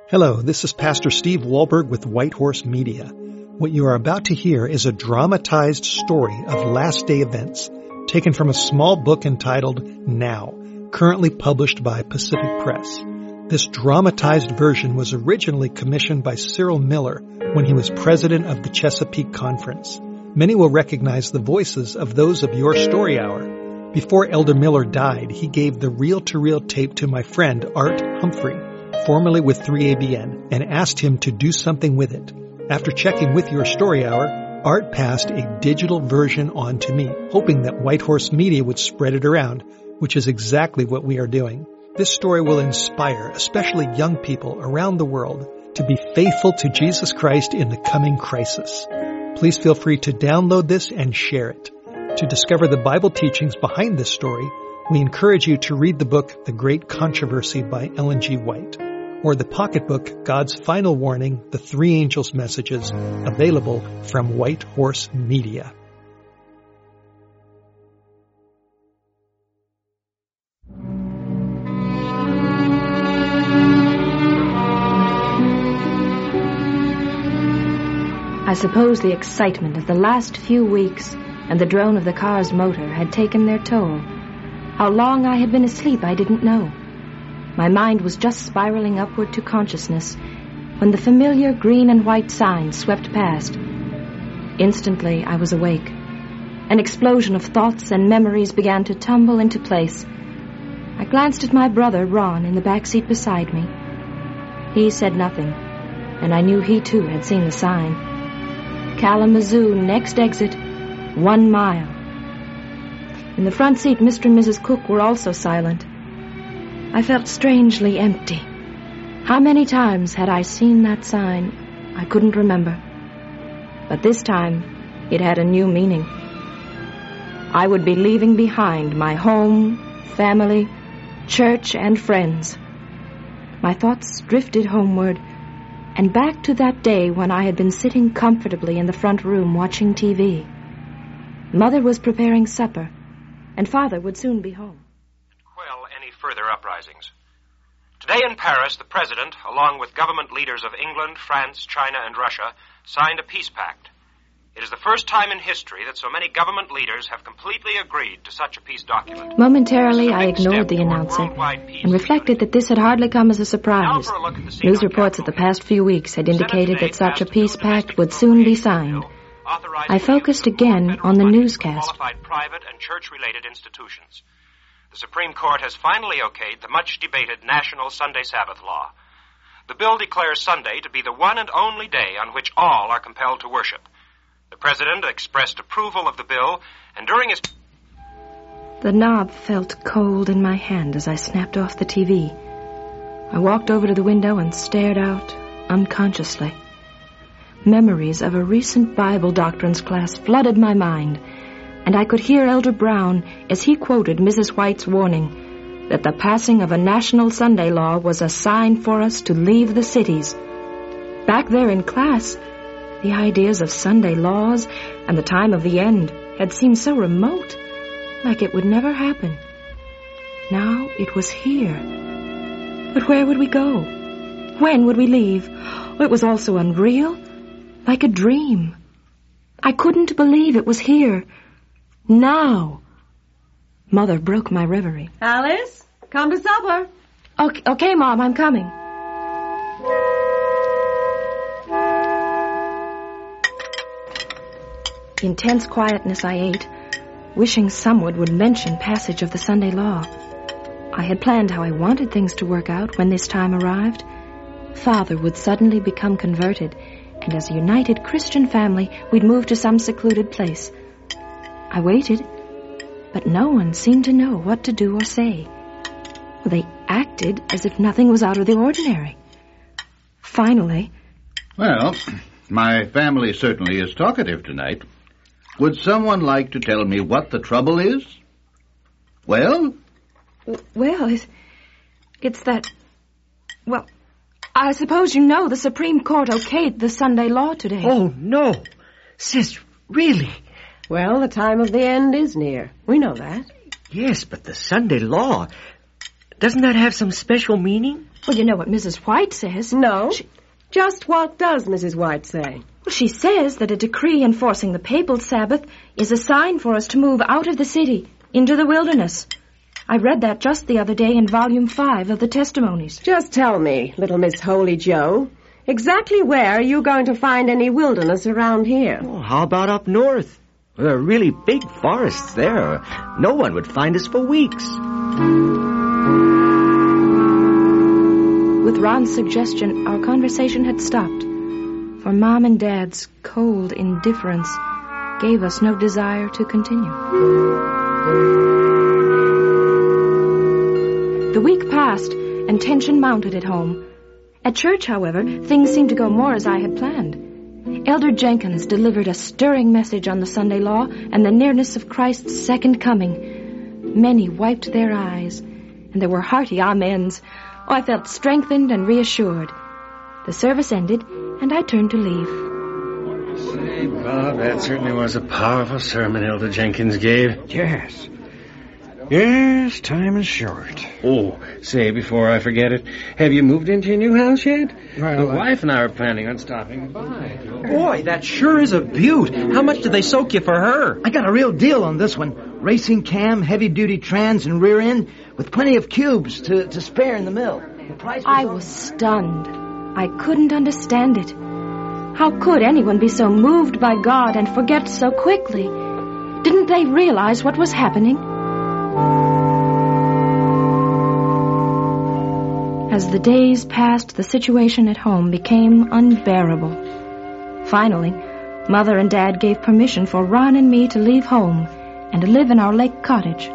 Hello, this is Pastor Steve Wahlberg with White Horse Media. What you are about to hear is a dramatized story of last day events taken from a small book entitled Now, currently published by Pacific Press. This dramatized version was originally commissioned by Cyril Miller when he was president of the Chesapeake Conference. Many will recognize the voices of those of Your Story Hour. Before Elder Miller died, he gave the reel-to-reel tape to my friend Art Humphrey, formerly with 3ABN, and asked him to do something with it. After checking with Your Story Hour, Art passed a digital version on to me, hoping that White Horse Media would spread it around, which is exactly what we are doing. This story will inspire, especially young people around the world, to be faithful to Jesus Christ in the coming crisis. Please feel free to download this and share it. To discover the Bible teachings behind this story, we encourage you to read the book The Great Controversy by Ellen G. White, or the pocketbook God's Final Warning, The Three Angels' Messages, available from White Horse Media. I suppose the excitement of the last few weeks and the drone of the car's motor had taken their toll. How long I had been asleep I didn't know. My mind was just spiraling upward to consciousness when the familiar green and white sign swept past. Instantly, I was awake. An explosion of thoughts and memories began to tumble into place. I glanced at my brother, Ron, in the back seat beside me. He said nothing, and I knew he too had seen the sign. Kalamazoo, next exit, 1 mile. In the front seat, Mr. and Mrs. Cook were also silent. I felt strangely empty. How many times had I seen that sign? I couldn't remember. But this time, it had a new meaning. I would be leaving behind my home, family, church, and friends. My thoughts drifted homeward, and back to that day when I had been sitting comfortably in the front room watching TV. Mother was preparing supper, and Father would soon be home. Further uprisings. Today in Paris, the President, along with government leaders of England, France, China, and Russia, signed a peace pact. It is the first time in history that so many government leaders have completely agreed to such a peace document. Momentarily, I ignored the announcer and reflected that this had hardly come as a surprise. News reports of the past few weeks had indicated that such a peace pact would soon be signed. I focused again on the newscast. Private and church-related institutions. The Supreme Court has finally okayed the much-debated National Sunday Sabbath Law. The bill declares Sunday to be the one and only day on which all are compelled to worship. The President expressed approval of the bill, and during his... The knob felt cold in my hand as I snapped off the TV. I walked over to the window and stared out unconsciously. Memories of a recent Bible doctrines class flooded my mind, and I could hear Elder Brown as he quoted Mrs. White's warning that the passing of a national Sunday law was a sign for us to leave the cities. Back there in class, the ideas of Sunday laws and the time of the end had seemed so remote, like it would never happen. Now it was here. But where would we go? When would we leave? It was all so unreal, like a dream. I couldn't believe it was here. Now. Mother broke my reverie. Alice, come to supper. Okay, Mom, I'm coming. In tense quietness I ate, wishing someone would mention passage of the Sunday law. I had planned how I wanted things to work out when this time arrived. Father would suddenly become converted, and as a united Christian family, we'd move to some secluded place. I waited, but no one seemed to know what to do or say. They acted as if nothing was out of the ordinary. Finally... Well, my family certainly is talkative tonight. Would someone like to tell me what the trouble is? Well? Well, it's that... Well, I suppose you know the Supreme Court okayed the Sunday law today. Oh, no. Sis, really? Well, the time of the end is near. We know that. Yes, but the Sunday law... Doesn't that have some special meaning? Well, you know what Mrs. White says. No. Just what does Mrs. White say? Well, she says that a decree enforcing the papal Sabbath is a sign for us to move out of the city into the wilderness. I read that just the other day in Volume 5 of the Testimonies. Just tell me, little Miss Holy Joe, exactly where are you going to find any wilderness around here? Oh, how about up north? There are really big forests there. No one would find us for weeks. With Ron's suggestion, our conversation had stopped, for Mom and Dad's cold indifference gave us no desire to continue. The week passed, and tension mounted at home. At church, however, things seemed to go more as I had planned. Elder Jenkins delivered a stirring message on the Sunday law and the nearness of Christ's second coming. Many wiped their eyes, and there were hearty amens. Oh, I felt strengthened and reassured. The service ended, and I turned to leave. Say, Bob, that certainly was a powerful sermon Elder Jenkins gave. Yes. Yes, time is short. Oh, say, before I forget it, have you moved into your new house yet? Well, the wife and I are planning on stopping by. Boy, that sure is a beaut. How much did they soak you for her? I got a real deal on this one. Racing cam, heavy-duty trans, and rear end, with plenty of cubes to spare in the mill. The price I was stunned. I couldn't understand it. How could anyone be so moved by God and forget so quickly? Didn't they realize what was happening? As the days passed, the situation at home became unbearable. Finally, Mother and Dad gave permission for Ron and me to leave home and to live in our lake cottage.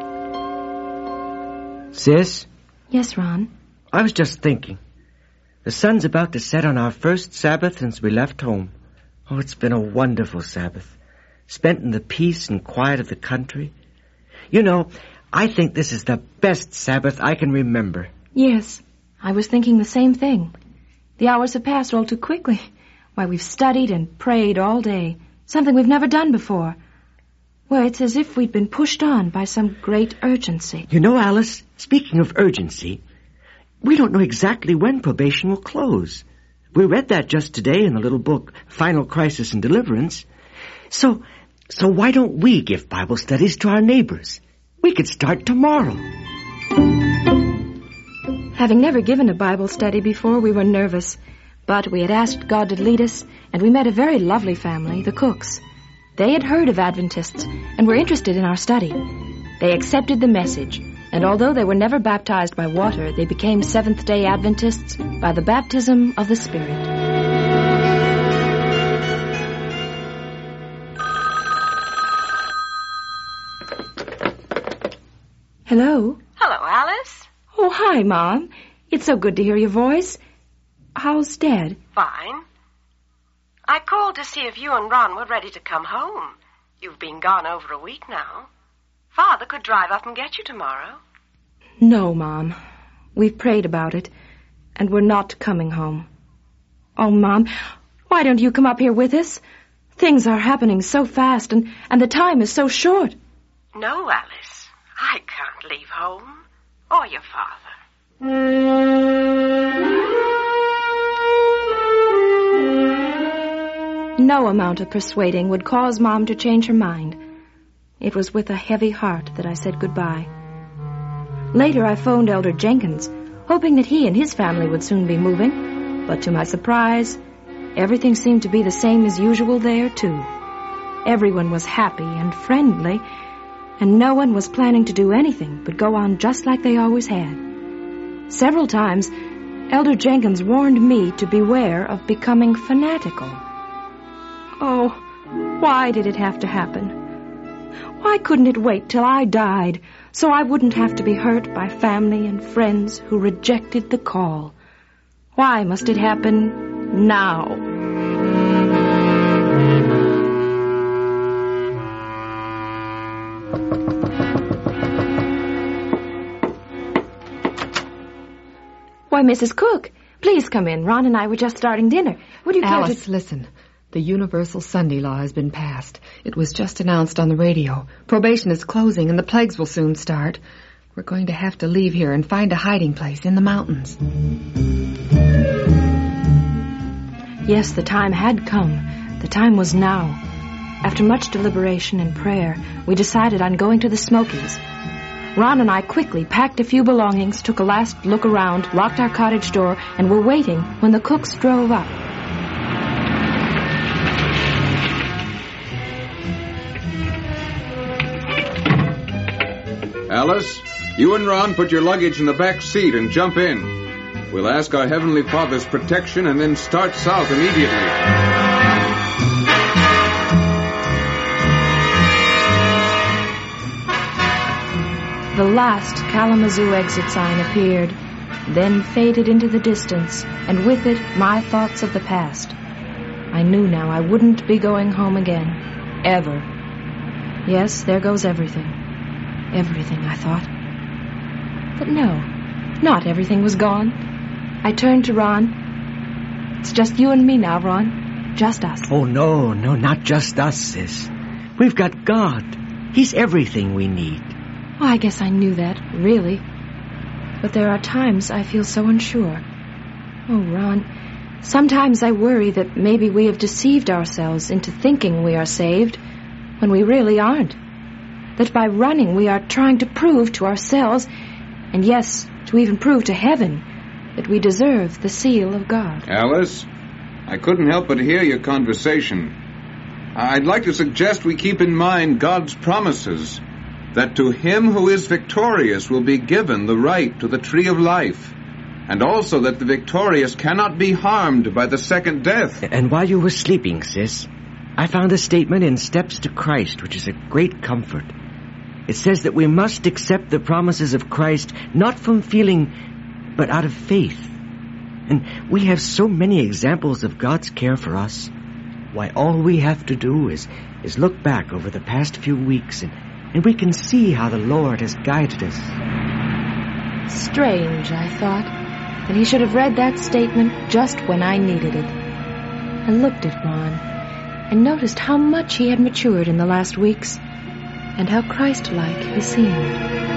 Sis? Yes, Ron? I was just thinking. The sun's about to set on our first Sabbath since we left home. Oh, it's been a wonderful Sabbath, spent in the peace and quiet of the country. You know, I think this is the best Sabbath I can remember. Yes, I was thinking the same thing. The hours have passed all too quickly. Why, we've studied and prayed all day, something we've never done before. Well, it's as if we'd been pushed on by some great urgency. You know, Alice, speaking of urgency, we don't know exactly when probation will close. We read that just today in the little book, Final Crisis and Deliverance. So why don't we give Bible studies to our neighbors? We could start tomorrow. Having never given a Bible study before, we were nervous. But we had asked God to lead us, and we met a very lovely family, the Cooks. They had heard of Adventists and were interested in our study. They accepted the message, and although they were never baptized by water, they became Seventh-day Adventists by the baptism of the Spirit. Hello? Hello, Alice. Oh, hi, Mom. It's so good to hear your voice. How's Dad? Fine. I called to see if you and Ron were ready to come home. You've been gone over a week now. Father could drive up and get you tomorrow. No, Mom. We've prayed about it, and we're not coming home. Oh, Mom, why don't you come up here with us? Things are happening so fast, and the time is so short. No, Alice. I can't leave home. Or your father. No amount of persuading would cause Mom to change her mind. It was with a heavy heart that I said goodbye. Later, I phoned Elder Jenkins, hoping that he and his family would soon be moving. But to my surprise, everything seemed to be the same as usual there, too. Everyone was happy and friendly, and no one was planning to do anything but go on just like they always had. Several times, Elder Jenkins warned me to beware of becoming fanatical. Oh, why did it have to happen? Why couldn't it wait till I died so I wouldn't have to be hurt by family and friends who rejected the call? Why must it happen now? Why, Mrs. Cook, please come in. Ron and I were just starting dinner. Would you care Alice, listen. The Universal Sunday Law has been passed. It was just announced on the radio. Probation is closing, and the plagues will soon start. We're going to have to leave here and find a hiding place in the mountains. Yes, the time had come. The time was now. After much deliberation and prayer, we decided on going to the Smokies. Ron and I quickly packed a few belongings, took a last look around, locked our cottage door, and were waiting when the cooks drove up. Alice, you and Ron put your luggage in the back seat and jump in. We'll ask our Heavenly Father's protection and then start south immediately. The last Kalamazoo exit sign appeared, then faded into the distance, and with it my thoughts of the past. I knew now I wouldn't be going home again. Ever. Yes, there goes everything. Everything, I thought. But no, not everything was gone. I turned to Ron. It's just you and me now, Ron. Just us. Oh, no, not just us, sis. We've got God. He's everything we need. Well, I guess I knew that, really. But there are times I feel so unsure. Oh, Ron, sometimes I worry that maybe we have deceived ourselves into thinking we are saved when we really aren't. That by running we are trying to prove to ourselves, and yes, to even prove to heaven, that we deserve the seal of God. Alice, I couldn't help but hear your conversation. I'd like to suggest we keep in mind God's promises, that to him who is victorious will be given the right to the tree of life, and also that the victorious cannot be harmed by the second death. And while you were sleeping, sis, I found a statement in Steps to Christ, which is a great comfort. It says that we must accept the promises of Christ, not from feeling, but out of faith. And we have so many examples of God's care for us. Why, all we have to do is look back over the past few weeks, and we can see how the Lord has guided us. Strange, I thought, that he should have read that statement just when I needed it. I looked at Ron and noticed how much he had matured in the last weeks, and how Christ-like he seemed.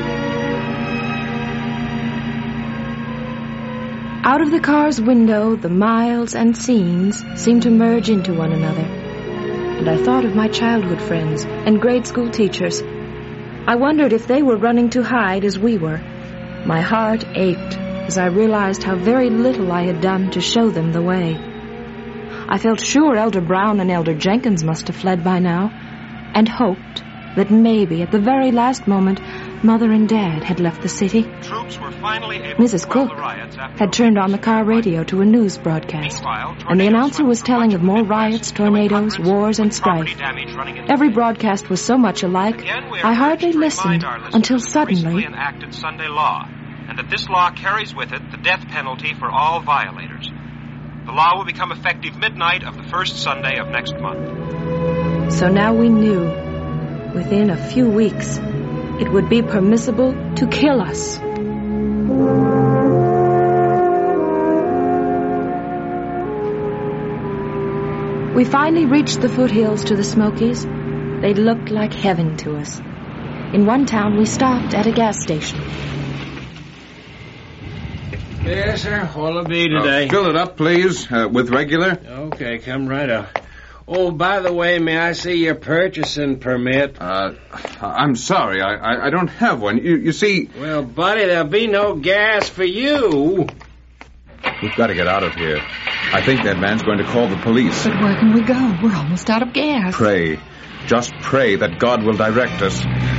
Out of the car's window, the miles and scenes seemed to merge into one another, and I thought of my childhood friends and grade school teachers. I wondered if they were running to hide as we were. My heart ached as I realized how very little I had done to show them the way. I felt sure Elder Brown and Elder Jenkins must have fled by now, and hoped that maybe at the very last moment Mother and Dad had left the city. Troops were finally able Mrs. to quell Cook the riots after had turned on the car radio to a news broadcast, and the announcer was telling of more riots, tornadoes, wars, and strife. Every broadcast was so much alike, I hardly listened until suddenly enacted Sunday law, and that this law carries with it the death penalty for all violators. The law will become effective midnight of the first Sunday of next month. So now we knew, within a few weeks, it would be permissible to kill us. We finally reached the foothills to the Smokies. They looked like heaven to us. In one town, we stopped at a gas station. Yes, sir. What'll it be today? Fill it up, please, with regular. Okay, come right up. Oh, by the way, may I see your purchasing permit? I'm sorry, I don't have one. You see... Well, buddy, there'll be no gas for you. We've got to get out of here. I think that man's going to call the police. But where can we go? We're almost out of gas. Pray. Just pray that God will direct us.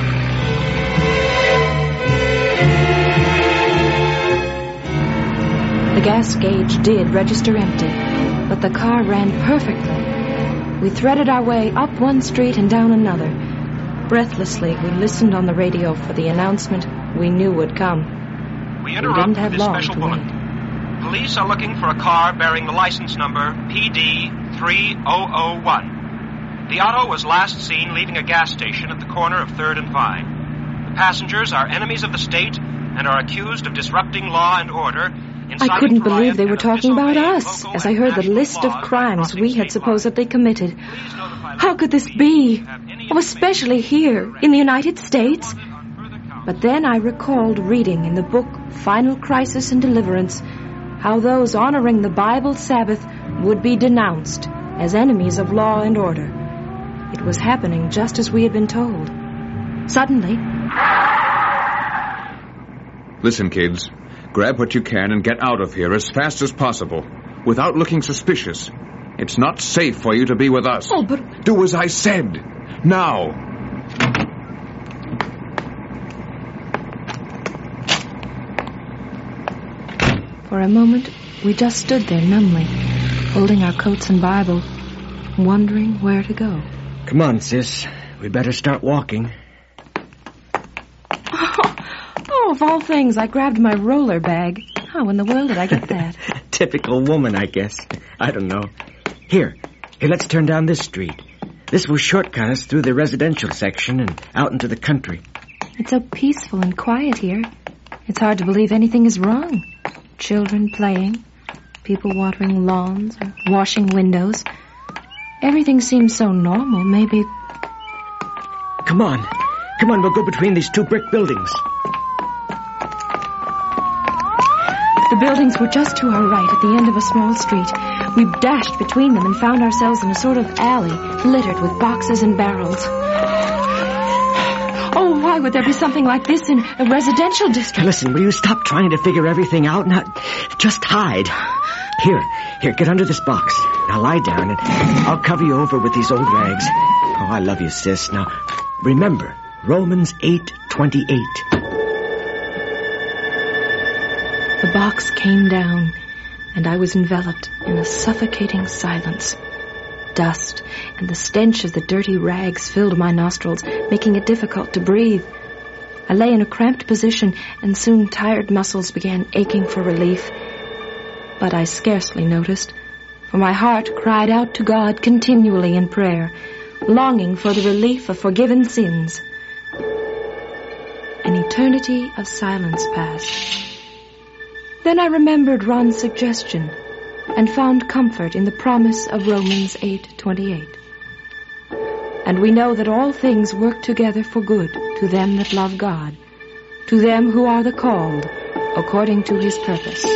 The gas gauge did register empty, but the car ran perfectly. We threaded our way up one street and down another. Breathlessly, we listened on the radio for the announcement we knew would come. We interrupt didn't have this long special to bulletin. wait. Police are looking for a car bearing the license number PD 3001. The auto was last seen leaving a gas station at the corner of 3rd and Vine. The passengers are enemies of the state and are accused of disrupting law and order. I couldn't believe they were talking about us as I heard the list of crimes we had supposedly committed. How could this be? Oh, especially here in the United States. But then I recalled reading in the book Final Crisis and Deliverance how those honoring the Bible Sabbath would be denounced as enemies of law and order. It was happening just as we had been told. Suddenly... Listen, kids. Grab what you can and get out of here as fast as possible, without looking suspicious. It's not safe for you to be with us. Oh, but... Do as I said. Now. For a moment, we just stood there numbly, holding our coats and Bible, wondering where to go. Come on, sis. We better start walking. Oh, of all things, I grabbed my roller bag. How in the world did I get that? Typical woman, I guess. I don't know. Here, let's turn down this street. This will shortcut us through the residential section and out into the country. It's so peaceful and quiet here. It's hard to believe anything is wrong. Children playing, people watering lawns or washing windows. Everything seems so normal, maybe... Come on, we'll go between these two brick buildings. The buildings were just to our right at the end of a small street. We dashed between them and found ourselves in a sort of alley littered with boxes and barrels. Oh, why would there be something like this in a residential district? Listen, will you stop trying to figure everything out? Now, just hide. Here, get under this box. Now lie down and I'll cover you over with these old rags. Oh, I love you, sis. Now, remember, Romans 8:28. The box came down, and I was enveloped in a suffocating silence. Dust and the stench of the dirty rags filled my nostrils, making it difficult to breathe. I lay in a cramped position, and soon tired muscles began aching for relief. But I scarcely noticed, for my heart cried out to God continually in prayer, longing for the relief of forgiven sins. An eternity of silence passed. Then I remembered Ron's suggestion and found comfort in the promise of Romans 8:28. And we know that all things work together for good to them that love God, to them who are the called according to his purpose.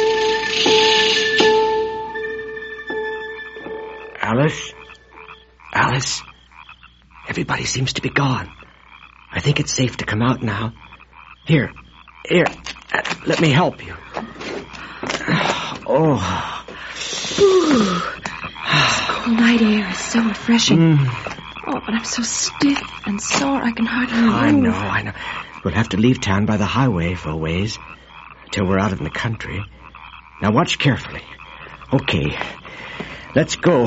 Alice, everybody seems to be gone. I think it's safe to come out now. Here, let me help you. Oh. This cool night air is so refreshing. Oh, but I'm so stiff and sore I can hardly move. I know. We'll have to leave town by the highway for a ways, till we're out in the country. Now watch carefully. Okay, let's go.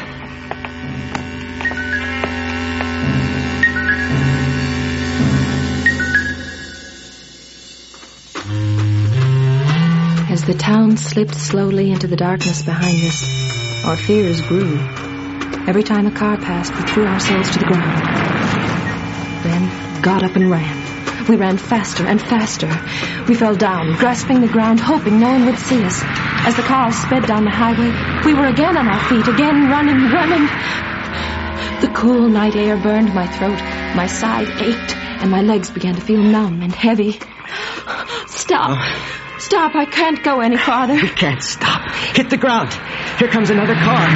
As the town slipped slowly into the darkness behind us, our fears grew. Every time a car passed, we threw ourselves to the ground. Then got up and ran. We ran faster and faster. We fell down, grasping the ground, hoping no one would see us. As the car sped down the highway, we were again on our feet, again running. The cool night air burned my throat, my side ached, and my legs began to feel numb and heavy. Stop, I can't go any farther. We can't stop. Hit the ground. Here comes another car.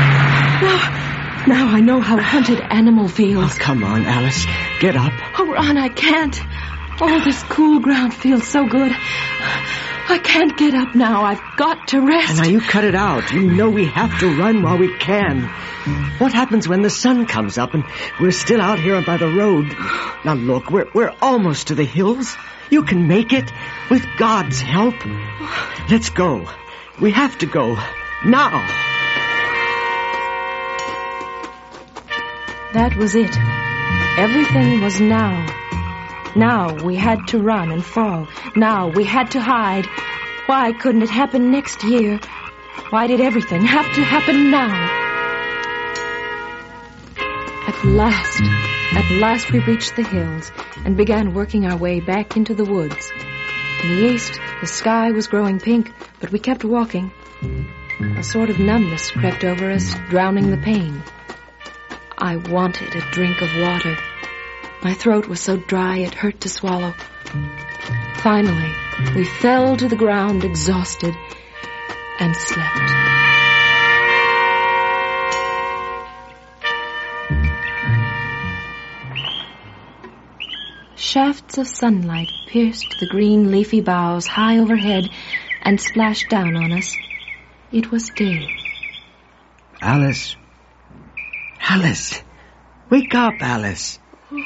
Now I know how hunted animal feels. Oh, come on, Alice. Get up. Oh, Ron, I can't. Oh, this cool ground feels so good. I can't get up now. I've got to rest. Now you cut it out. You know we have to run while we can. What happens when the sun comes up and we're still out here by the road? Now look, we're almost to the hills. You can make it with God's help. Let's go. We have to go. Now. That was it. Everything was now. Now we had to run and fall. Now we had to hide. Why couldn't it happen next year? Why did everything have to happen now? At last we reached the hills and began working our way back into the woods. In the east, the sky was growing pink, but we kept walking. A sort of numbness crept over us, drowning the pain. I wanted a drink of water. My throat was so dry it hurt to swallow. Finally, we fell to the ground exhausted and slept. Shafts of sunlight pierced the green leafy boughs high overhead and splashed down on us. It was day. Alice. Alice. Wake up, Alice.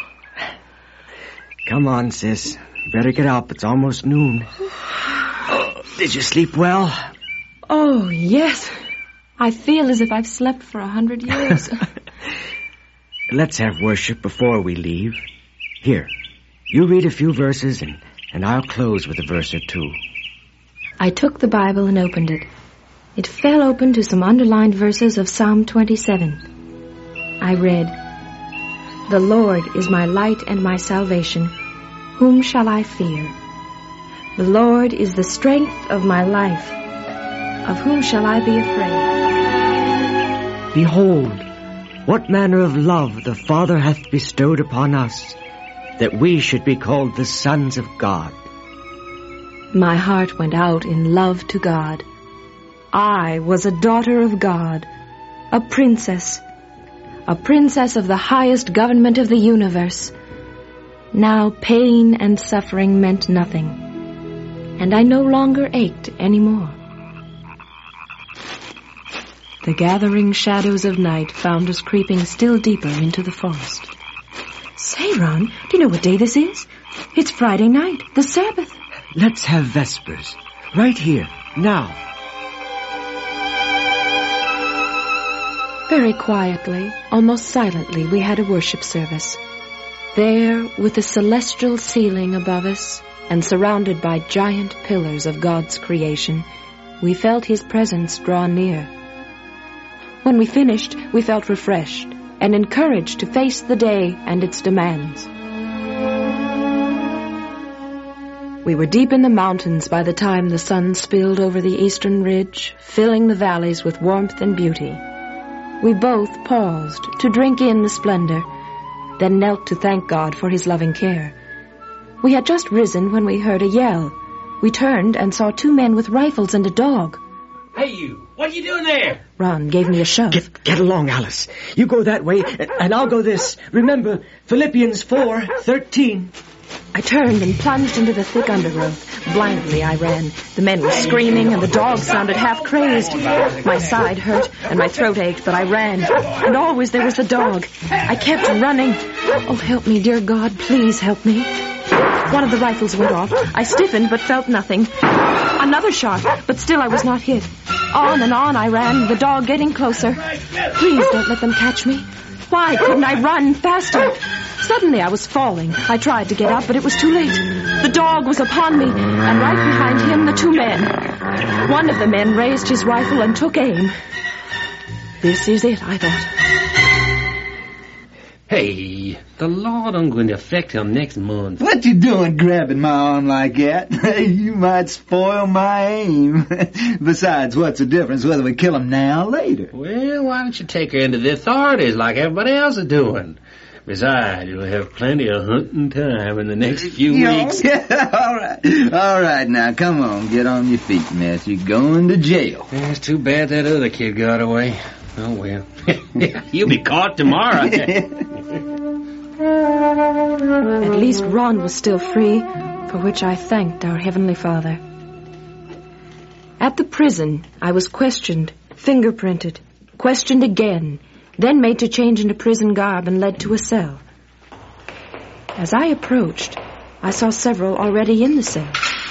Come on, sis. Better get up. It's almost noon. Did you sleep well? Oh, yes. I feel as if I've slept for 100 years. Let's have worship before we leave. Here, you read a few verses and I'll close with a verse or two. I took the Bible and opened it. It fell open to some underlined verses of Psalm 27. I read, "The Lord is my light and my salvation. Whom shall I fear? The Lord is the strength of my life. Of whom shall I be afraid? Behold, what manner of love the Father hath bestowed upon us, that we should be called the sons of God." My heart went out in love to God. I was a daughter of God, a princess of the highest government of the universe. Now pain and suffering meant nothing, and I no longer ached anymore. The gathering shadows of night found us creeping still deeper into the forest. Say, Ron, do you know what day this is? It's Friday night, the Sabbath. Let's have Vespers, right here, now. Very quietly, almost silently, we had a worship service. There, with the celestial ceiling above us, and surrounded by giant pillars of God's creation, we felt His presence draw near. When we finished, we felt refreshed and encouraged to face the day and its demands. We were deep in the mountains by the time the sun spilled over the eastern ridge, filling the valleys with warmth and beauty. We both paused to drink in the splendor, then knelt to thank God for His loving care. We had just risen when we heard a yell. We turned and saw two men with rifles and a dog. Hey, you! What are you doing there? Ron gave me a shove. Get along, Alice. You go that way, and I'll go this. Remember, Philippians 4:13. I turned and plunged into the thick undergrowth. Blindly I ran. The men were screaming, and the dog sounded half crazed. My side hurt, and my throat ached, but I ran. And always there was the dog. I kept running. Oh, help me, dear God, please help me. One of the rifles went off. I stiffened, but felt nothing. Another shot, but still I was not hit. On and on I ran, the dog getting closer. Please don't let them catch me. Why couldn't I run faster? Suddenly I was falling. I tried to get up, but it was too late. The dog was upon me, and right behind him the two men. One of the men raised his rifle and took aim. This is it, I thought. Hey, the law don't going to affect him next month. What you doing grabbing my arm like that? You might spoil my aim. Besides, what's the difference whether we kill him now or later? Well, why don't you take her into the authorities like everybody else is doing? Besides, you'll have plenty of hunting time in the next few weeks. Yeah, all right, now, come on, get on your feet, miss. You're going to jail. Yeah, it's too bad that other kid got away. Oh, well. He'll be caught tomorrow. At least Ron was still free, for which I thanked our Heavenly Father. At the prison, I was questioned, fingerprinted, questioned again, then made to change into prison garb and led to a cell. As I approached, I saw several already in the cell.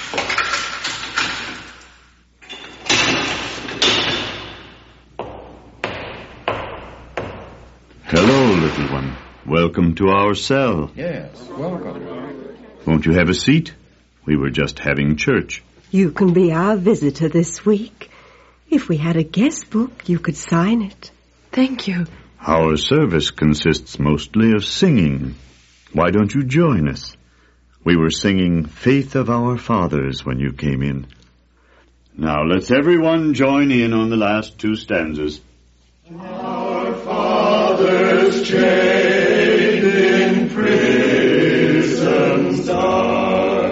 Hello, little one. Welcome to our cell. Yes, welcome. Won't you have a seat? We were just having church. You can be our visitor this week. If we had a guest book, you could sign it. Thank you. Our service consists mostly of singing. Why don't you join us? We were singing Faith of Our Fathers when you came in. Now let's everyone join in on the last two stanzas. Our fathers chained in prisons dark,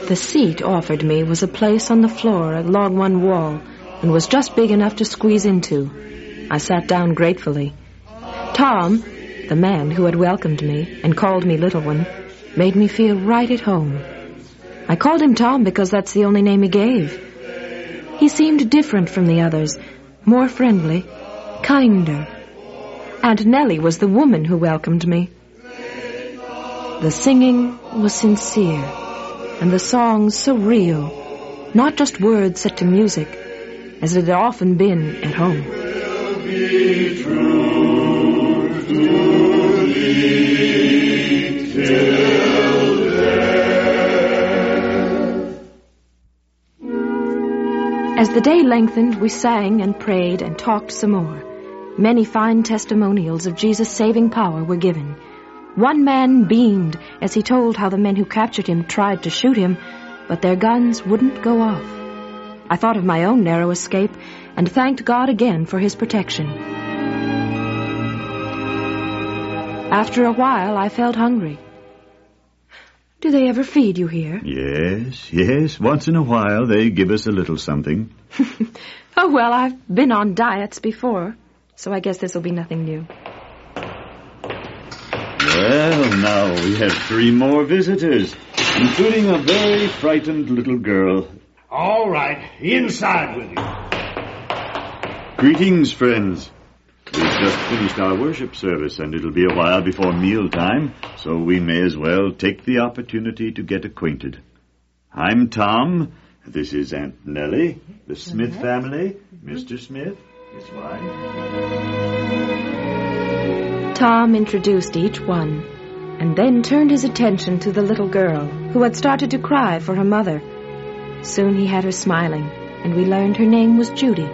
The seat offered me was a place on the floor along one wall and was just big enough to squeeze into. I sat down gratefully. Tom, the man who had welcomed me and called me little one, made me feel right at home. I called him Tom because that's the only name he gave. He seemed different from the others, more friendly, kinder. Aunt Nellie was the woman who welcomed me. The singing was sincere, and the songs so real, not just words set to music, as it had often been at home. Be true to thee till death. As the day lengthened, we sang and prayed and talked some more. Many fine testimonials of Jesus' saving power were given. One man beamed as he told how the men who captured him tried to shoot him, but their guns wouldn't go off. I thought of my own narrow escape and thanked God again for his protection. After a while, I felt hungry. Do they ever feed you here? Yes. Once in a while they give us a little something. Oh, well, I've been on diets before, so I guess this'll be nothing new. Well, now we have 3 more visitors, including a very frightened little girl. All right, inside with you. Greetings, friends. We've just finished our worship service, and it'll be a while before mealtime, so we may as well take the opportunity to get acquainted. I'm Tom. This is Aunt Nellie, the Smith family, Mr. Smith, his wife. Tom introduced each one, and then turned his attention to the little girl, who had started to cry for her mother. Soon he had her smiling, and we learned her name was Judy.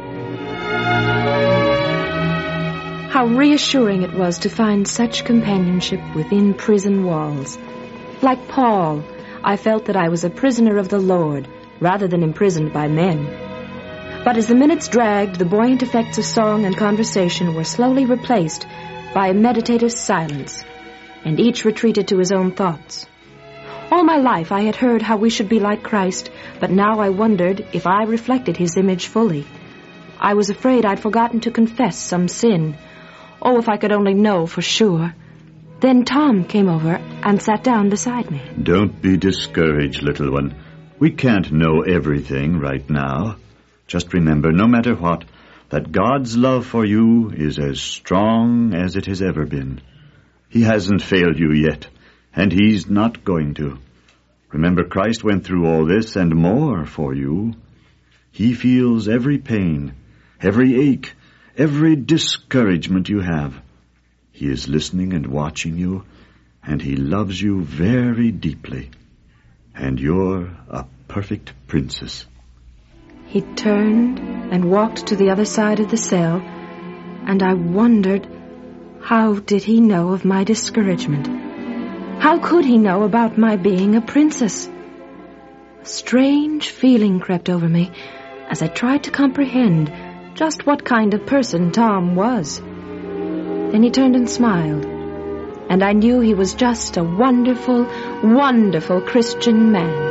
How reassuring it was to find such companionship within prison walls. Like Paul, I felt that I was a prisoner of the Lord, rather than imprisoned by men. But as the minutes dragged, the buoyant effects of song and conversation were slowly replaced by a meditative silence, and each retreated to his own thoughts. All my life I had heard how we should be like Christ, but now I wondered if I reflected his image fully. I was afraid I'd forgotten to confess some sin. Oh, if I could only know for sure. Then Tom came over and sat down beside me. Don't be discouraged, little one. We can't know everything right now. Just remember, no matter what, that God's love for you is as strong as it has ever been. He hasn't failed you yet, and he's not going to. Remember, Christ went through all this and more for you. He feels every pain, every ache, every discouragement you have. He is listening and watching you, and he loves you very deeply. And you're a perfect princess. He turned and walked to the other side of the cell, and I wondered, how did he know of my discouragement? How could he know about my being a princess? A strange feeling crept over me as I tried to comprehend just what kind of person Tom was. Then he turned and smiled, and I knew he was just a wonderful, wonderful Christian man.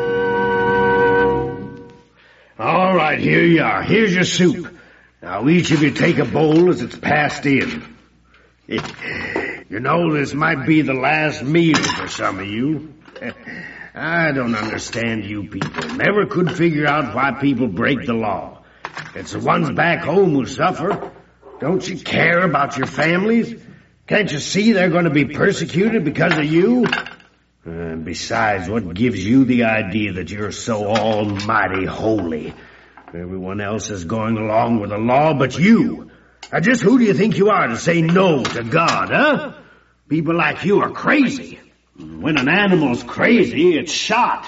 All right, here you are. Here's your soup. Now, each of you take a bowl as it's passed in. You know, this might be the last meal for some of you. I don't understand you people. Never could figure out why people break the law. It's the ones back home who suffer. Don't you care about your families? Can't you see they're going to be persecuted because of you? Besides, what gives you the idea that you're so almighty holy? Everyone else is going along with the law but you. Just who do you think you are to say no to God, huh? People like you are crazy. When an animal's crazy, it's shot.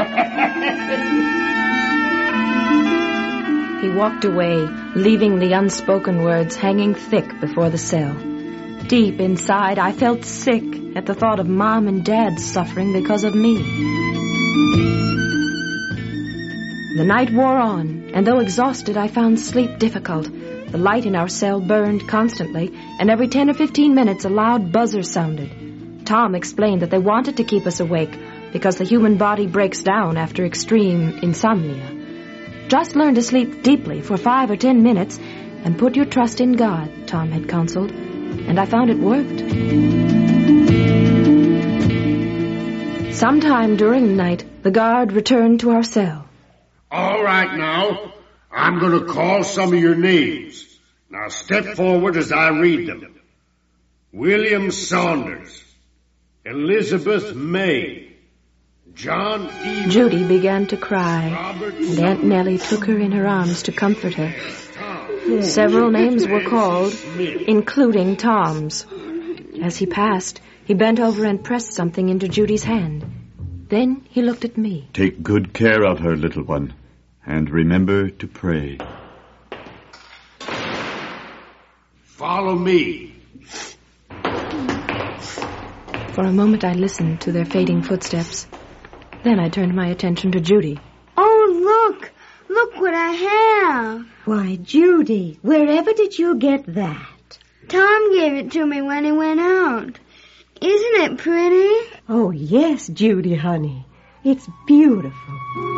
He walked away, leaving the unspoken words hanging thick before the cell. Deep inside, I felt sick at the thought of Mom and Dad suffering because of me. The night wore on, and though exhausted, I found sleep difficult. The light in our cell burned constantly, and every 10 or 15 minutes a loud buzzer sounded. Tom explained that they wanted to keep us awake, because the human body breaks down after extreme insomnia. Just learn to sleep deeply for 5 or 10 minutes and put your trust in God, Tom had counseled, and I found it worked. Sometime during the night, the guard returned to our cell. All right now, I'm going to call some of your names. Now step forward as I read them. William Saunders, Elizabeth May, John E. Judy began to cry, and Aunt Nellie took her in her arms to comfort her. Several names were called, including Tom's. As he passed, he bent over and pressed something into Judy's hand. Then he looked at me. Take good care of her, little one, and remember to pray. Follow me. For a moment I listened to their fading footsteps. Then I turned my attention to Judy. Oh, look! Look what I have. Why, Judy, wherever did you get that? Tom gave it to me when he went out. Isn't it pretty? Oh, yes, Judy, honey. It's beautiful.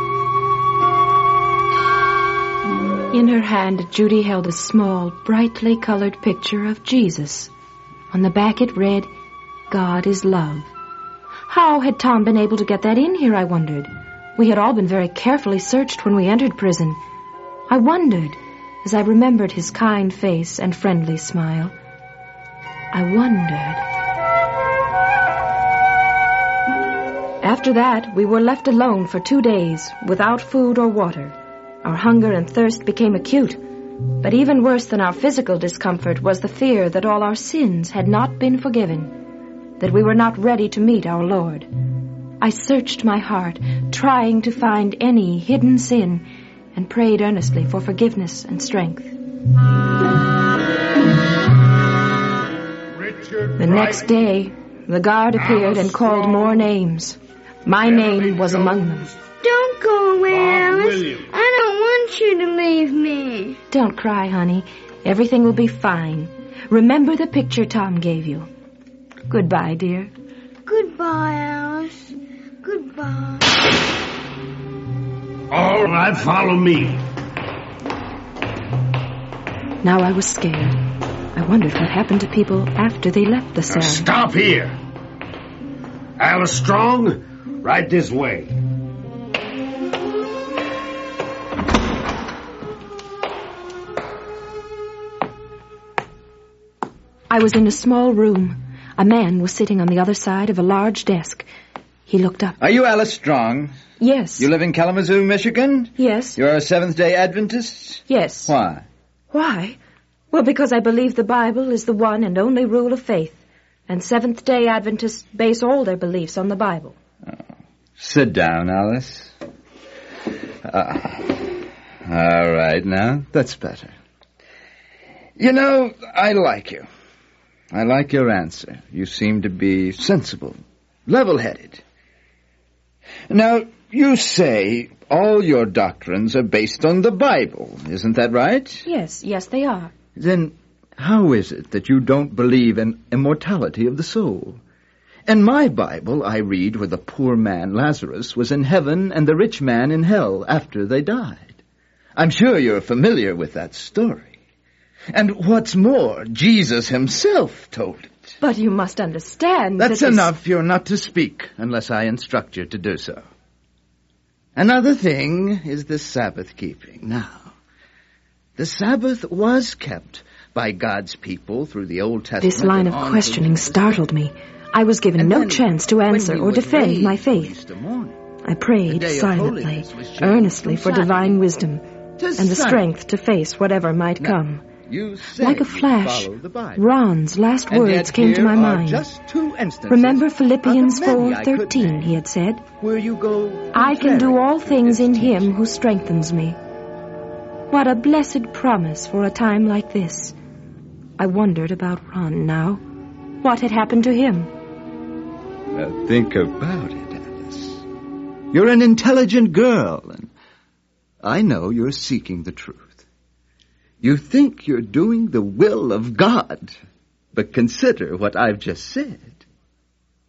In her hand, Judy held a small, brightly colored picture of Jesus. On the back it read, God is love. How had Tom been able to get that in here, I wondered. We had all been very carefully searched when we entered prison. I wondered, as I remembered his kind face and friendly smile. I wondered. After that, we were left alone for 2 days, without food or water. Our hunger and thirst became acute. But even worse than our physical discomfort was the fear that all our sins had not been forgiven, that we were not ready to meet our Lord. I searched my heart, trying to find any hidden sin, and prayed earnestly for forgiveness and strength. The next day, the guard appeared and called more names. My name was among them. Don't go away, Alice. I don't want you to leave me. Don't cry, honey. Everything will be fine. Remember the picture Tom gave you. Goodbye, dear. Goodbye, Alice. Goodbye. All right, follow me. Now I was scared. I wondered what happened to people after they left the cell. Now stop here. Alice Strong, right this way. I was in a small room. A man was sitting on the other side of a large desk. He looked up. Are you Alice Strong? Yes. You live in Kalamazoo, Michigan? Yes. You're a Seventh-day Adventist? Yes. Why? Why? Well, because I believe the Bible is the one and only rule of faith, and Seventh-day Adventists base all their beliefs on the Bible. Oh. Sit down, Alice. All right, now, that's better. You know, I like you. I like your answer. You seem to be sensible, level-headed. Now, you say all your doctrines are based on the Bible, isn't that right? Yes, they are. Then how is it that you don't believe in immortality of the soul? In my Bible, I read where the poor man, Lazarus, was in heaven and the rich man in hell after they died. I'm sure you're familiar with that story. And what's more, Jesus himself told it. But you must understand That's enough. You're not to speak unless I instruct you to do so. Another thing is the Sabbath keeping. Now, the Sabbath was kept by God's people through the Old Testament. This line of questioning startled me. I was given no chance to answer or defend my faith. I prayed silently, earnestly for divine wisdom and the strength to face whatever might come. Like a flash, Ron's last words came to my mind. Remember Philippians 4:13, he had said. I can do all things in him who strengthens me. What a blessed promise for a time like this. I wondered about Ron now. What had happened to him? Now think about it, Alice. You're an intelligent girl, and I know you're seeking the truth. You think you're doing the will of God, but consider what I've just said.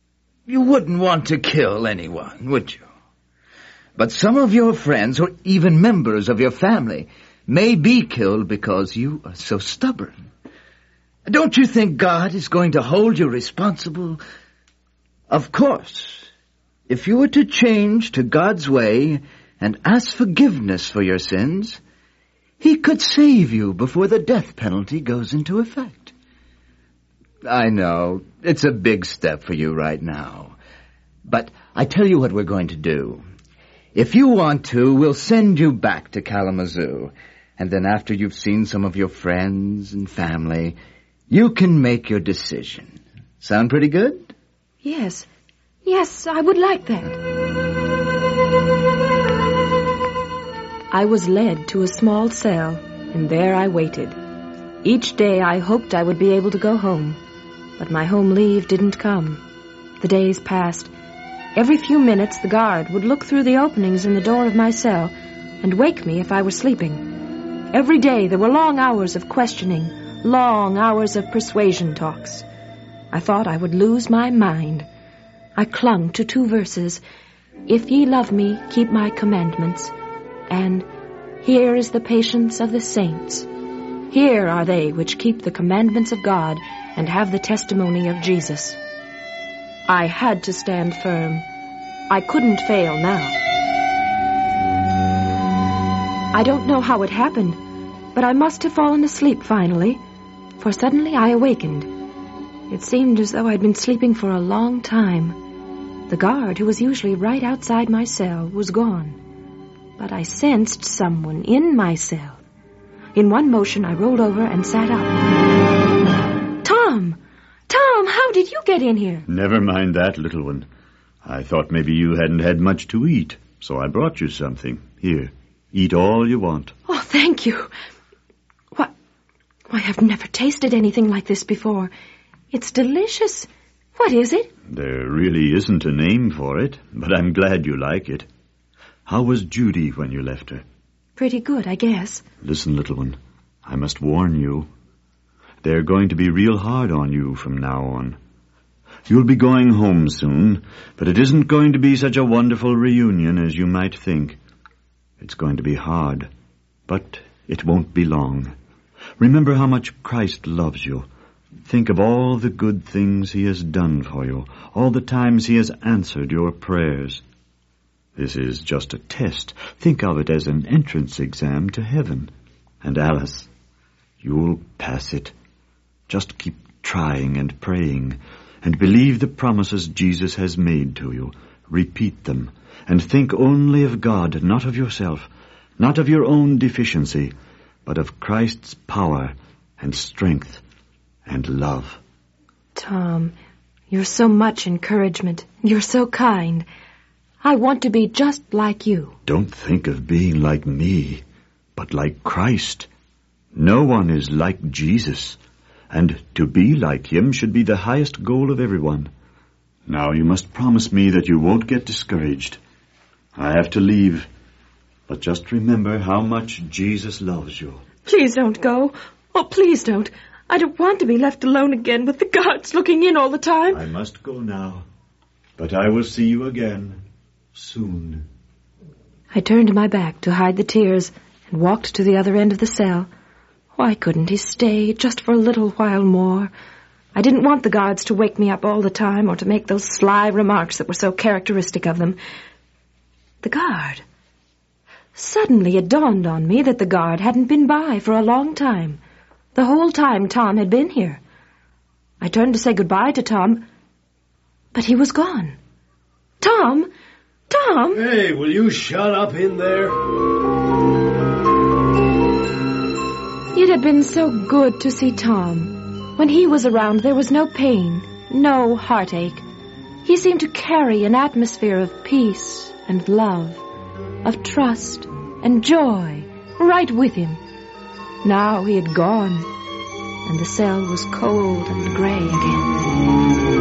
You wouldn't want to kill anyone, would you? But some of your friends, or even members of your family, may be killed because you are so stubborn. Don't you think God is going to hold you responsible? Of course, if you were to change to God's way and ask forgiveness for your sins, He could save you before the death penalty goes into effect. I know, it's a big step for you right now. But I tell you what we're going to do. If you want to, we'll send you back to Kalamazoo. And then after you've seen some of your friends and family, you can make your decision. Sound pretty good? Yes. Yes, I would like that. I was led to a small cell, and there I waited. Each day I hoped I would be able to go home, but my home leave didn't come. The days passed. Every few minutes the guard would look through the openings in the door of my cell and wake me if I were sleeping. Every day there were long hours of questioning, long hours of persuasion talks. I thought I would lose my mind. I clung to 2 verses. If ye love me, keep my commandments. And here is the patience of the saints. Here are they which keep the commandments of God and have the testimony of Jesus. I had to stand firm. I couldn't fail now. I don't know how it happened, but I must have fallen asleep finally, for suddenly I awakened. It seemed as though I'd been sleeping for a long time. The guard, who was usually right outside my cell, was gone. But I sensed someone in my cell. In one motion, I rolled over and sat up. Tom! Tom, how did you get in here? Never mind that, little one. I thought maybe you hadn't had much to eat, so I brought you something. Here, eat all you want. Oh, thank you. Why, I've never tasted anything like this before. It's delicious. What is it? There really isn't a name for it, but I'm glad you like it. How was Judy when you left her? Pretty good, I guess. Listen, little one, I must warn you. They're going to be real hard on you from now on. You'll be going home soon, but it isn't going to be such a wonderful reunion as you might think. It's going to be hard, but it won't be long. Remember how much Christ loves you. Think of all the good things He has done for you, all the times He has answered your prayers. This is just a test. Think of it as an entrance exam to heaven. And Alice, you'll pass it. Just keep trying and praying, and believe the promises Jesus has made to you. Repeat them, and think only of God, not of yourself, not of your own deficiency, but of Christ's power and strength and love. Tom, you're so much encouragement. You're so kind. I want to be just like you. Don't think of being like me, but like Christ. No one is like Jesus, and to be like Him should be the highest goal of everyone. Now you must promise me that you won't get discouraged. I have to leave, but just remember how much Jesus loves you. Please don't go. Oh, please don't. I don't want to be left alone again with the guards looking in all the time. I must go now, but I will see you again soon. I turned my back to hide the tears and walked to the other end of the cell. Why couldn't he stay just for a little while more? I didn't want the guards to wake me up all the time or to make those sly remarks that were so characteristic of them. The guard. Suddenly it dawned on me that the guard hadn't been by for a long time. The whole time Tom had been here. I turned to say goodbye to Tom, but he was gone. Tom! Tom! Hey, will you shut up in there? It had been so good to see Tom. When he was around, there was no pain, no heartache. He seemed to carry an atmosphere of peace and love, of trust and joy, right with him. Now he had gone, and the cell was cold and gray again.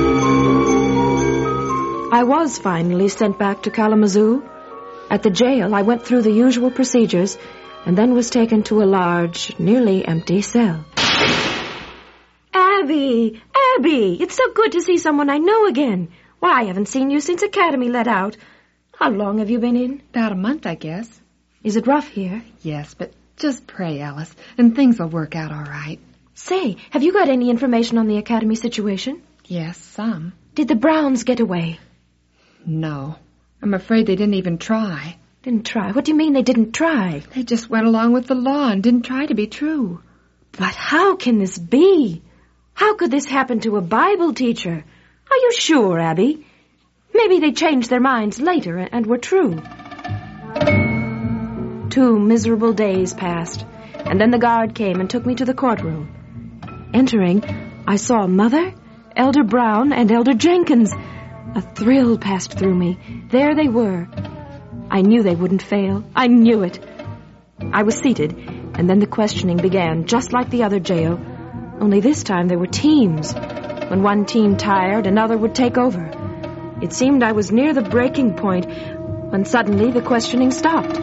I was finally sent back to Kalamazoo. At the jail, I went through the usual procedures, and then was taken to a large, nearly empty cell. Abby! Abby! It's so good to see someone I know again. Why, I haven't seen you since Academy let out. How long have you been in? About a month, I guess. Is it rough here? Yes, but just pray, Alice, and things will work out all right. Say, have you got any information on the Academy situation? Yes, some. Did the Browns get away? No. I'm afraid they didn't even try. Didn't try? What do you mean they didn't try? They just went along with the law and didn't try to be true. But how can this be? How could this happen to a Bible teacher? Are you sure, Abby? Maybe they changed their minds later and were true. 2 miserable days passed, and then the guard came and took me to the courtroom. Entering, I saw Mother, Elder Brown, and Elder Jenkins. A thrill passed through me. There they were. I knew they wouldn't fail. I knew it. I was seated, and then the questioning began, just like the other jail. Only this time there were teams. When one team tired, another would take over. It seemed I was near the breaking point when suddenly the questioning stopped.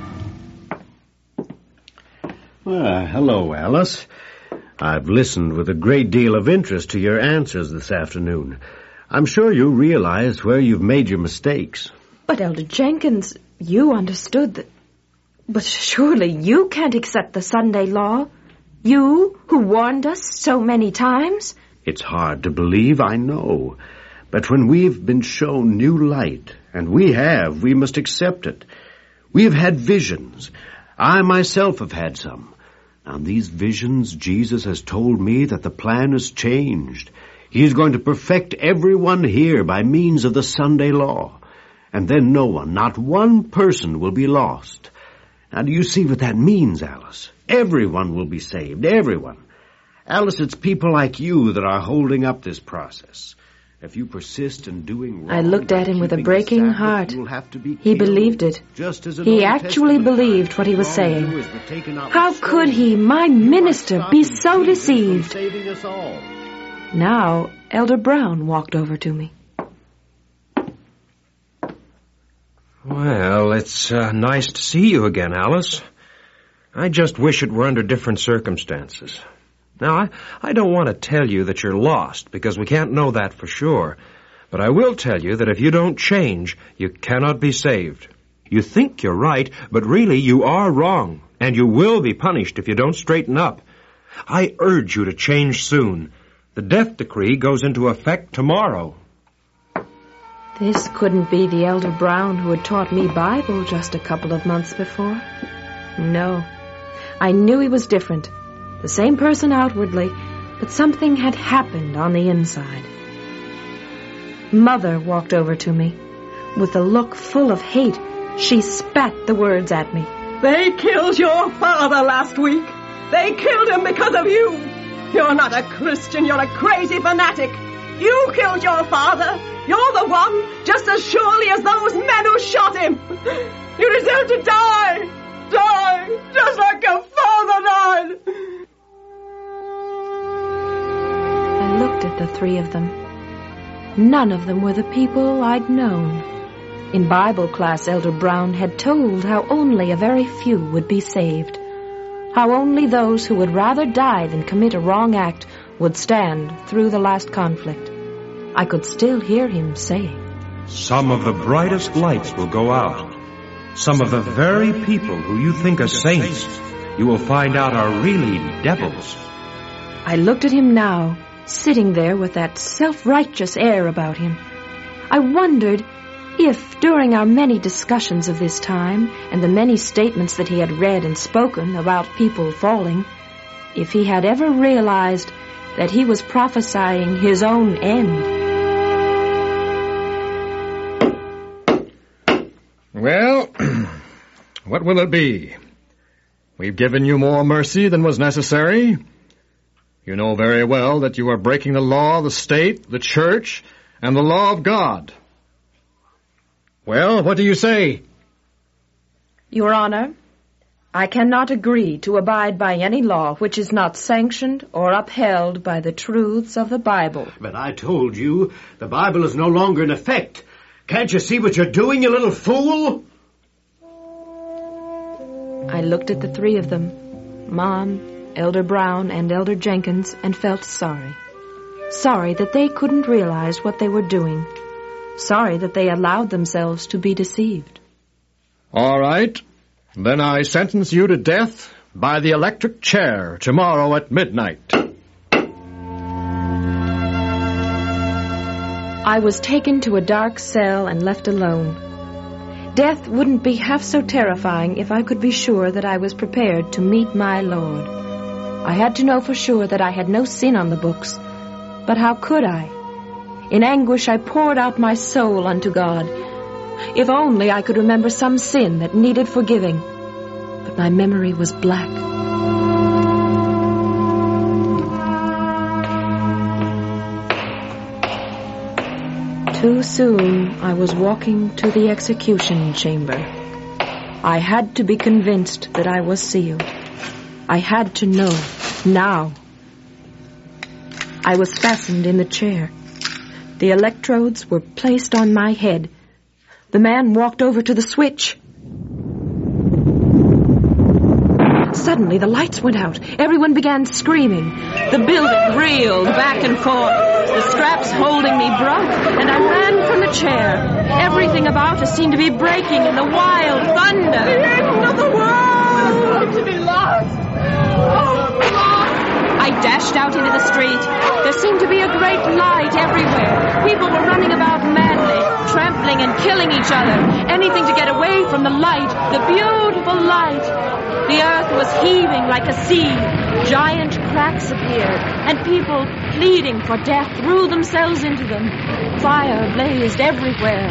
Well, hello, Alice. I've listened with a great deal of interest to your answers this afternoon. I'm sure you realize where you've made your mistakes. But, Elder Jenkins, you understood that... But surely you can't accept the Sunday law? You, who warned us so many times? It's hard to believe, I know. But when we've been shown new light, and we must accept it. We have had visions. I myself have had some. On these visions, Jesus has told me that the plan has changed. He's going to perfect everyone here by means of the Sunday law. And then no one, not one person, will be lost. Now, do you see what that means, Alice? Everyone will be saved, everyone. Alice, it's people like you that are holding up this process. If you persist in doing wrong... I looked at him with a breaking heart. He believed it. He actually believed what he was saying. How could he, my minister, be so deceived? Now, Elder Brown walked over to me. Well, it's nice to see you again, Alice. I just wish it were under different circumstances. Now, I don't want to tell you that you're lost, because we can't know that for sure. But I will tell you that if you don't change, you cannot be saved. You think you're right, but really you are wrong, and you will be punished if you don't straighten up. I urge you to change soon. The death decree goes into effect tomorrow. This couldn't be the Elder Brown who had taught me Bible just a couple of months before. No, I knew he was different. The same person outwardly, but something had happened on the inside. Mother walked over to me. With a look full of hate, she spat the words at me. They killed your father last week. They killed him because of you. You're not a Christian, you're a crazy fanatic. You killed your father. You're the one, just as surely as those men who shot him. You deserve to die. Die, just like your father died. I looked at the 3 of them. None of them were the people I'd known. In Bible class, Elder Brown had told how only a very few would be saved. How only those who would rather die than commit a wrong act would stand through the last conflict. I could still hear him saying, Some of the brightest lights will go out. Some of the very people who you think are saints, you will find out are really devils. I looked at him now, sitting there with that self-righteous air about him. I wondered if, during our many discussions of this time and the many statements that he had read and spoken about people falling, if he had ever realized that he was prophesying his own end. Well, what will it be? We've given you more mercy than was necessary. You know very well that you are breaking the law of the state, the church, and the law of God. Well, what do you say? Your Honor, I cannot agree to abide by any law which is not sanctioned or upheld by the truths of the Bible. But I told you, the Bible is no longer in effect. Can't you see what you're doing, you little fool? I looked at the 3 of them, Mom, Elder Brown, and Elder Jenkins, and felt sorry. Sorry that they couldn't realize what they were doing. sorry that they allowed themselves to be deceived. All right. Then I sentence you to death by the electric chair tomorrow at midnight. I was taken to a dark cell and left alone. Death wouldn't be half so terrifying if I could be sure that I was prepared to meet my Lord. I had to know for sure that I had no sin on the books. But how could I? In anguish I poured out my soul unto God. If only I could remember some sin that needed forgiving. But my memory was black. Too soon I was walking to the execution chamber. I had to be convinced that I was sealed. I had to know, now. I was fastened in the chair. The electrodes were placed on my head. The man walked over to the switch. Suddenly, the lights went out. Everyone began screaming. The building reeled back and forth. The straps holding me broke, and I ran from the chair. Everything about us seemed to be breaking in the wild thunder. The end of the world is going to be lost. Oh, lost. I dashed out into the street. There seemed to be a great light everywhere. People were running about madly, trampling and killing each other. Anything to get away from the light, the beautiful light. The earth was heaving like a sea. Giant cracks appeared, and people, pleading for death, threw themselves into them. Fire blazed everywhere.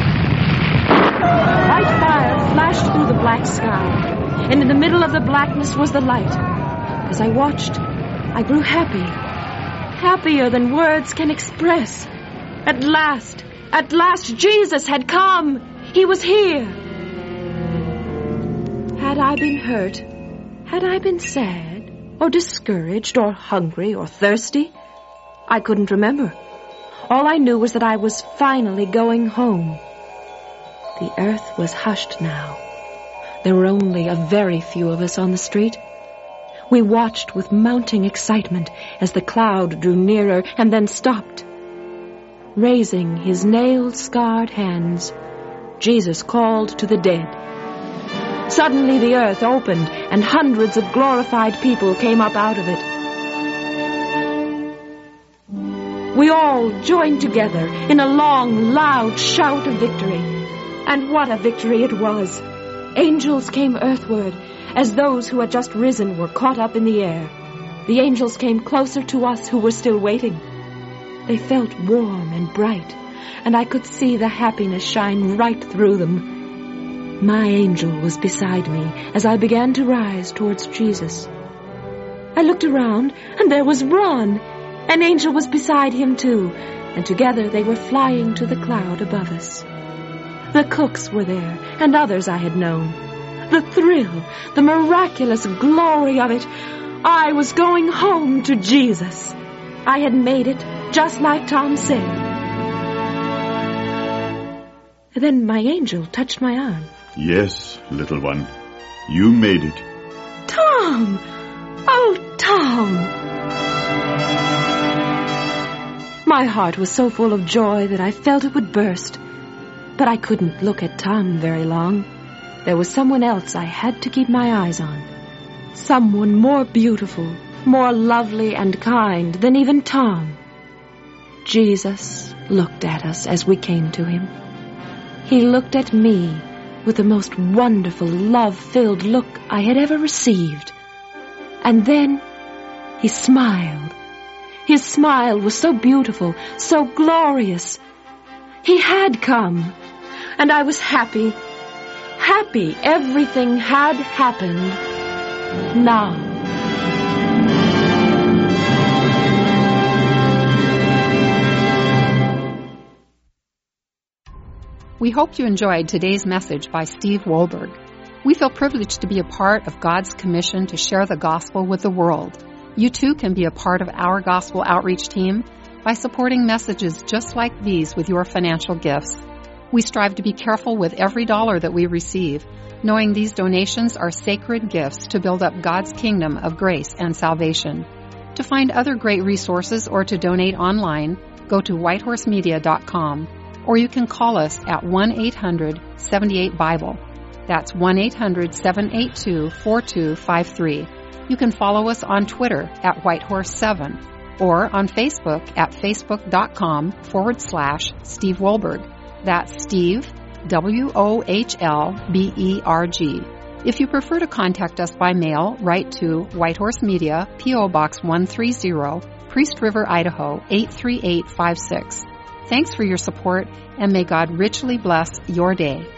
White fire flashed through the black sky, and in the middle of the blackness was the light. As I watched, I grew happy. Happier than words can express. At last, Jesus had come. He was here. Had I been hurt? Had I been sad, or discouraged, or hungry, or thirsty? I couldn't remember. All I knew was that I was finally going home. The earth was hushed now. There were only a very few of us on the street. We watched with mounting excitement as the cloud drew nearer and then stopped. Raising his nail-scarred hands, Jesus called to the dead. Suddenly the earth opened, and hundreds of glorified people came up out of it. We all joined together in a long, loud shout of victory. And what a victory it was! Angels came earthward, as those who had just risen were caught up in the air. The angels came closer to us who were still waiting. They felt warm and bright, and I could see the happiness shine right through them. My angel was beside me as I began to rise towards Jesus. I looked around, and there was Ron. An angel was beside him too, and together they were flying to the cloud above us. The cooks were there, and others I had known. The thrill, the miraculous glory of it. I was going home to Jesus. I had made it, just like Tom said. Then my angel touched my arm. Yes, little one. You made it. Tom! Oh, Tom! My heart was so full of joy that I felt it would burst. But I couldn't look at Tom very long. There was someone else I had to keep my eyes on. Someone more beautiful, more lovely and kind than even Tom. Jesus looked at us as we came to him. He looked at me with the most wonderful, love-filled look I had ever received. And then he smiled. His smile was so beautiful, so glorious. He had come, and I was happy. Happy everything had happened now. We hope you enjoyed today's message by Steve Wohlberg. We feel privileged to be a part of God's commission to share the gospel with the world. You too can be a part of our gospel outreach team by supporting messages just like these with your financial gifts. We strive to be careful with every dollar that we receive, knowing these donations are sacred gifts to build up God's kingdom of grace and salvation. To find other great resources or to donate online, go to whitehorsemedia.com. or you can call us at 1-800-78-BIBLE. That's 1-800-782-4253. You can follow us on Twitter at Whitehorse7 or on Facebook at facebook.com/Steve Wohlberg. That's Steve, WOHLBERG. If you prefer to contact us by mail, write to Whitehorse Media, P.O. Box 130, Priest River, Idaho 83856. Thanks for your support, and may God richly bless your day.